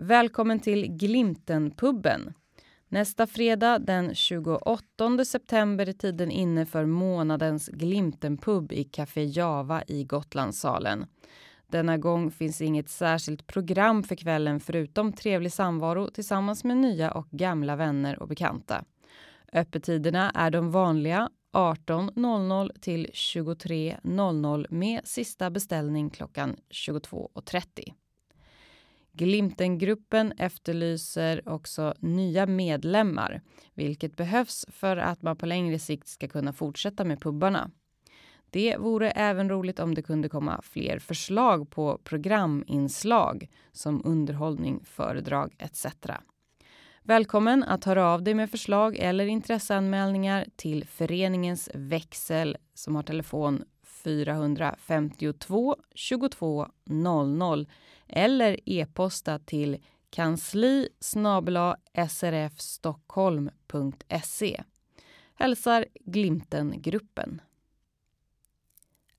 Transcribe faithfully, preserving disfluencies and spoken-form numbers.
Välkommen till Glimtenpubben. Nästa fredag den tjugoåttonde september är tiden inne för månadens Glimtenpub i Café Java i Gotlandssalen. Denna gång finns inget särskilt program för kvällen förutom trevlig samvaro tillsammans med nya och gamla vänner och bekanta. Öppettiderna är de vanliga arton noll noll till tjugotre noll noll med sista beställning klockan tjugotvå trettio. Glimtengruppen efterlyser också nya medlemmar, vilket behövs för att man på längre sikt ska kunna fortsätta med pubbarna. Det vore även roligt om det kunde komma fler förslag på programinslag som underhållning, föredrag et cetera. Välkommen att höra av dig med förslag eller intresseanmälningar till föreningens växel som har telefon fyra fem två tjugotvå noll noll eller e-posta till kansli snabel-a srfstockholm punkt se. Hälsar Glimtengruppen.